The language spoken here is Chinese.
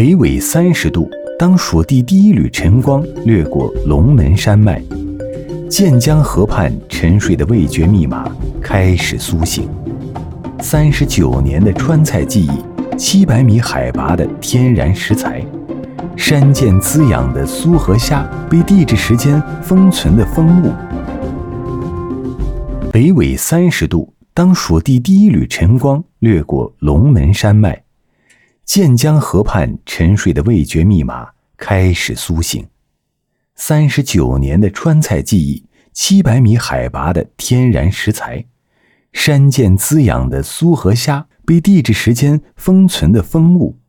北纬30度，当蜀地第一缕晨光掠过龙门山脉，建江河畔沉睡的味觉密码开始苏醒。39年的川菜技艺，700米海拔的天然食材，山涧滋养的苏和虾被地质时间封存的风物。北纬30度，当蜀地第一缕晨光掠过龙门山脉，建江河畔沉睡的味觉密码开始苏醒。39年的川菜技艺，700米海拔的天然食材，山涧滋养的苏和虾被地质时间封存的风物。